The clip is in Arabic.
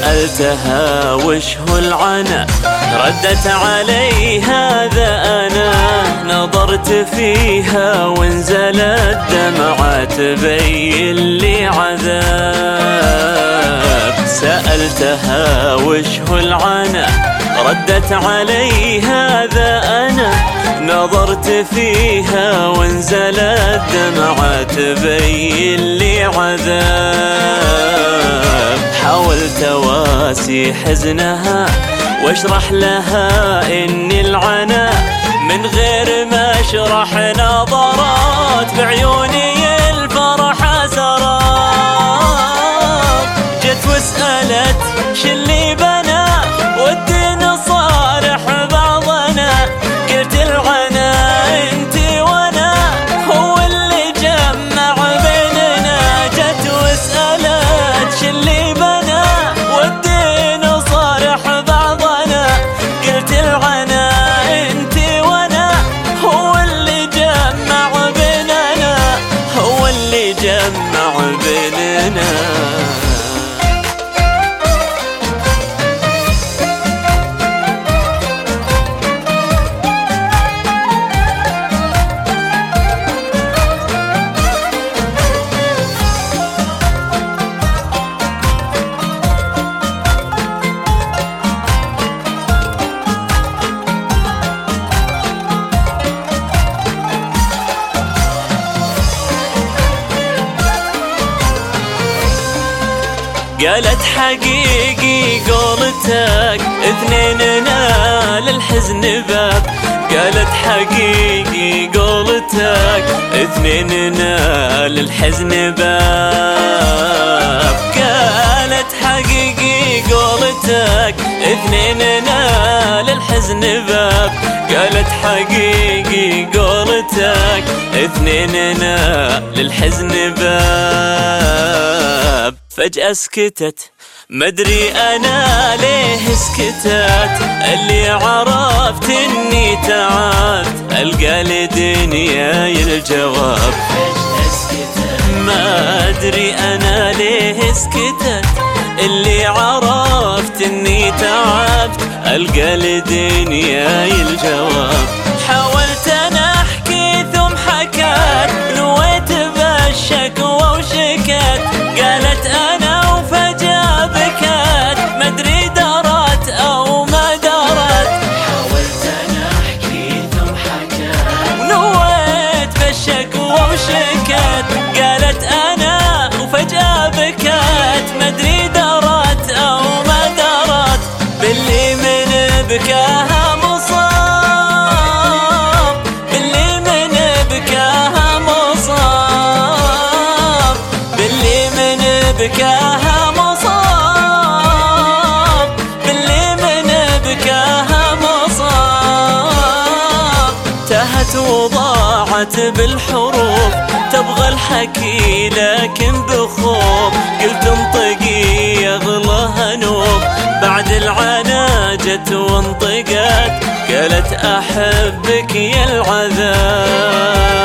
سألتها وش هو العنا، ردت علي هذا أنا، نظرت فيها وانزلت دمعة تبين لي عذاب. سألتها وش هو العنا، ردت علي هذا أنا، نظرت فيها وانزلت دمعة تبين لي عذاب. حاولت واسي حزنها واشرح لها إن العنا من غير ما اشرح نظرات بعيوني الفرح سراب. جت وسألت شلي بنا والدين صالح بعضنا، قلت العنا انتي وانا هو اللي جمع بيننا. جت وسألت شلي بنا والدين صالح بعضنا، قلت العنا انتي وانا هو اللي جمع بيننا، هو اللي جمع بيننا. قالت حقيقي قولتك اثنيننا للحزن باب، قالت حقيقي قولتك اثنيننا للحزن باب. قالت حقيقي قولتك اثنيننا للحزن باب، قالت حقيقي قولتك اثنيننا للحزن باب. فجأة سكتت مدري أنا ليه سكتت، اللي عرفت إني تعبت ألقى لدنياي الجواب. فجأة سكتت ما أدري أنا ليه سكتت، اللي عرفت إني تعبت ألقى لدنياي الجواب. حاولت أنا أحكي ثم حكت، نويت بالشكوى وشكت، قالت أنا وفجأة بكت مدري درت أو ما درت. حاولت أنا أحكي ثم حكت، نويت بالشكوى وشكت، قالت أنا وفجأة بكت مدري درت أو ما درت. باللي من بكاها مصاب، باللي من بكاها مصاب، باللي من بكاها مصاب، باللي من بكاها مصاب. تهت وضاعت بالحروف تبغى الحكي لكن بخوف، قلت انطقي يغلى هنوب. بعد العنا جت وانطقت قالت أحبك يا العذاب.